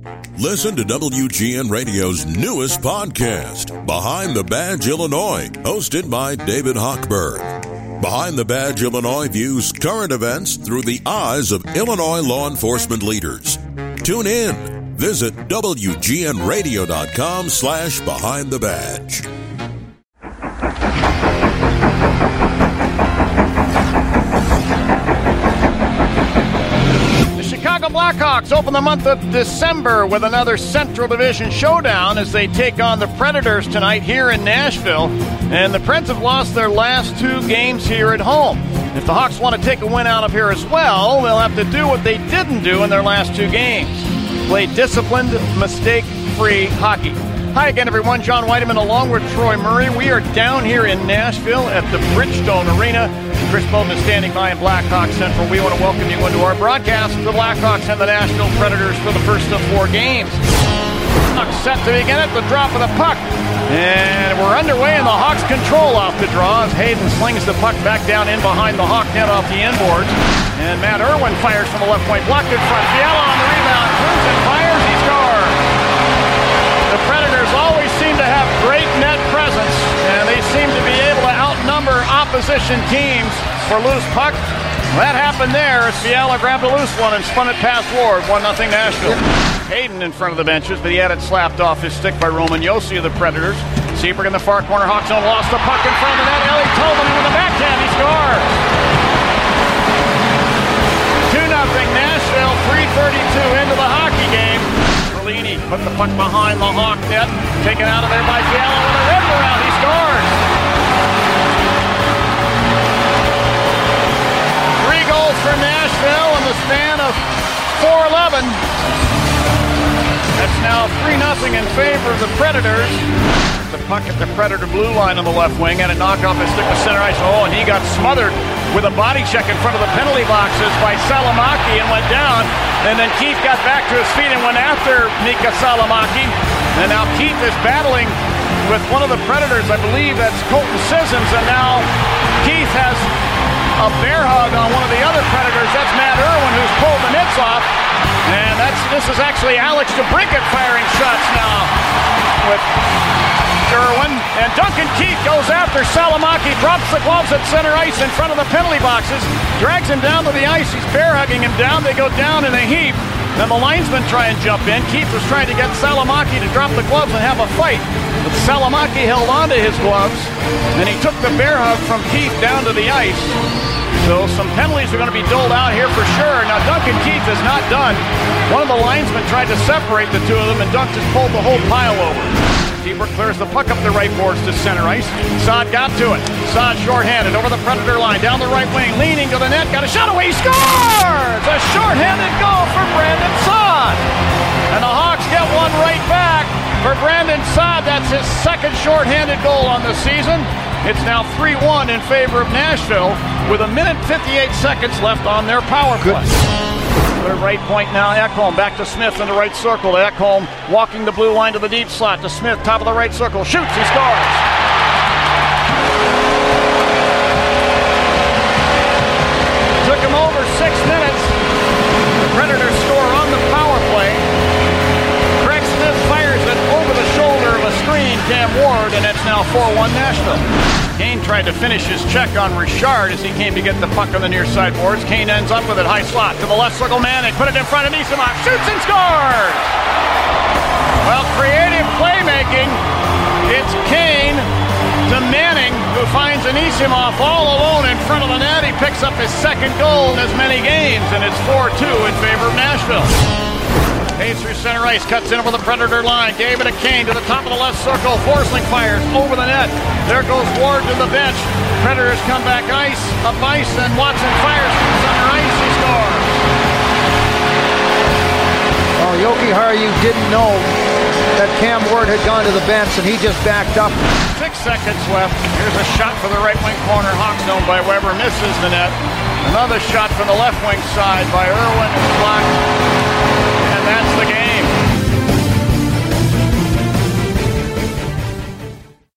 Listen to WGN Radio's newest podcast, Behind the Badge Illinois, hosted by David Hochberg. Behind the Badge Illinois views current events through the eyes of Illinois law enforcement leaders. Tune in. Visit WGNRadio.com/Behind the Badge. Chicago Blackhawks open the month of December with another Central Division showdown as they take on the Predators tonight here in Nashville. And the Preds have lost their last two games here at home. If the Hawks want to take a win out of here as well, they'll have to do what they didn't do in their last two games. Play disciplined, mistake-free hockey. Hi again, everyone. John Weideman along with Troy Murray. We are down here in Nashville at the Bridgestone Arena. Chris Bowden is standing by in Blackhawks Central. We want to welcome you into our broadcast of the Blackhawks and the Nashville Predators for the first of four games. Hawks set to begin at the drop of the puck. And we're underway, and the Hawks control off the draw as Hayden slings the puck back down in behind the Hawk net off the inboards. And Matt Irwin fires from the left point, blocked in front. Fiala on the rebound, turns and fires, he scores. The Predators always seem to have great net presence, and they seem to be able to outnumber opposition teams for loose puck. That happened there as Fiala grabbed a loose one and spun it past Ward. 1-0 Nashville. Hayden in front of the benches, but he had it slapped off his stick by Roman Josi of the Predators. Seabrook in the far corner, Hawks zone, lost the puck in front of the net. Ellie Tolman with the backhand, he scores. 2-0 Nashville, 3:32 into the hockey game. Perlini put the puck behind the Hawk net, taken out of there by Fiala with a rim around, he scores. 3 goals for Nashville in the span of 4:11. That's now 3-0 in favor of the Predators. The puck at the Predator blue line on the left wing, had a knock off his stick to center ice. Oh, and he got smothered with a body check in front of the penalty boxes by Salomaki and went down. And then Keith got back to his feet and went after Mika Salomaki. And now Keith is battling with one of the Predators. I believe that's Colton Sissons. And now Keith has a bear hug on one of the other Predators. That's Matt Irwin, who's pulled the mitts off. And this is actually Alex DeBrincat firing shots now with Irwin. And Duncan Keith goes after Salomaki, drops the gloves at center ice in front of the penalty boxes, drags him down to the ice. He's bear hugging him down. They go down in a heap. Then the linesmen try and jump in. Keith was trying to get Salomaki to drop the gloves and have a fight. But Salomaki held onto his gloves, and he took the bear hug from Keith down to the ice. So some penalties are going to be doled out here for sure. Now Duncan Keith is not done. One of the linesmen tried to separate the two of them, and Dunk just pulled the whole pile over. Seabrook clears the puck up the right boards to center ice. Saad got to it. Saad shorthanded over the Predator line, down the right wing, leaning to the net, got a shot away, he scores! A shorthanded goal for Brandon Saad. And the Hawks get one right back for Brandon Saad. That's his second shorthanded goal on the season. It's now 3-1 in favor of Nashville with 1:58 left on their power play. Their right point now, Ekholm back to Smith in the right circle. Ekholm walking the blue line to the deep slot to Smith, top of the right circle, shoots, he scores. Took him over 6 minutes. The Predators score on the power play. Craig Smith fires it over the shoulder of a screen, Cam Ward, and it's now 4-1 Nashville. Kane tried to finish his check on Richard as he came to get the puck on the near side boards. Kane ends up with it, high slot to the left circle man, and put it in front of Nisimov, shoots and scores! Well, creative playmaking. It's Kane to Manning, who finds Anisimov all alone in front of the net. He picks up his second goal in as many games, and it's 4-2 in favor of Nashville. Hayes through center ice, cuts in over the Predator line, gave it to Kane to the top of the left circle. Forsling fires over the net. There goes Ward to the bench. Predators come back up ice, and Watson fires from center ice. He scores. Well, Jokiharju didn't know that Cam Ward had gone to the bench, and he just backed up. 6 seconds left. Here's a shot for the right wing corner. Hawks zone by Weber, misses the net. Another shot from the left wing side by Irwin, blocked.